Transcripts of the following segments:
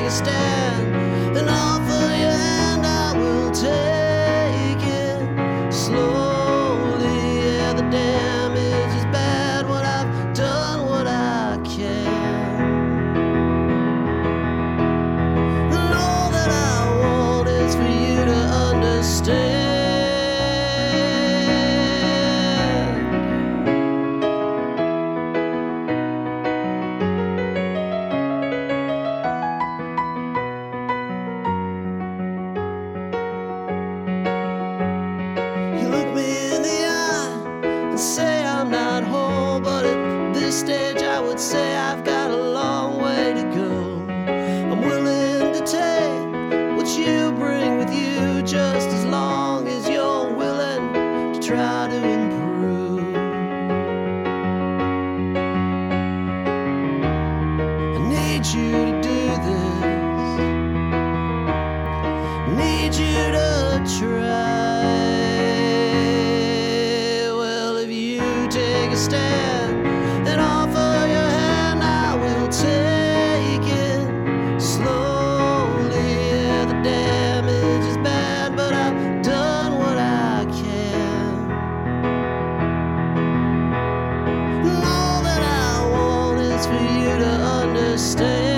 a stand and offer your hand, I will take it slowly. Yeah, the damage is bad when I've done what I can. And all that I want is for you to understand. Say I'm not whole, but at this stage I would say I've got a long way to go. I'm willing to take what you bring with you, just as long as you're willing to try to improve. I need you to do this, I need you to try. Take a stand and offer your hand, I will take it slowly. Yeah, the damage is bad, but I've done what I can. And all that I want is for you to understand.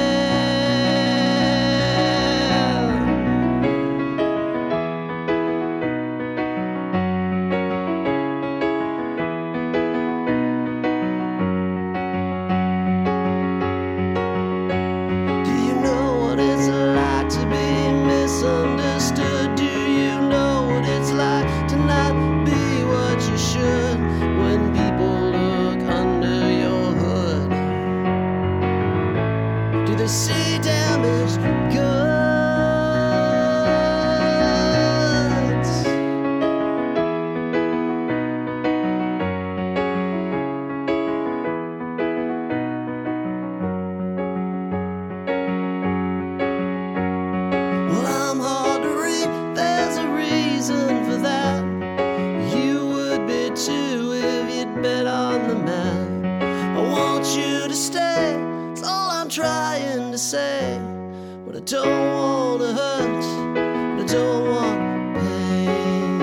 Misunderstood. Do you know what it's like to not be what you should when people look under your hood? Do they see damaged goods? For that, you would be too if you'd bet on the man. I want you to stay, that's all I'm trying to say. But I don't want to hurt, but I don't want pain.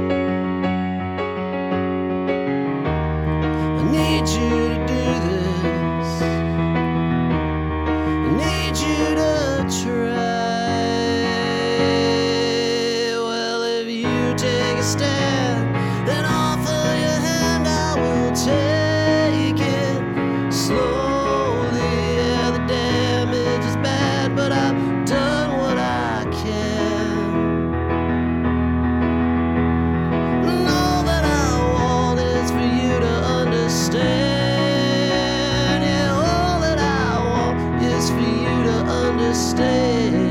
I need you to do this, I need you to try. Take a stand, then offer your hand, I will take it slowly. Yeah, the damage is bad, but I've done what I can. And all that I want is for you to understand. Yeah, all that I want is for you to understand.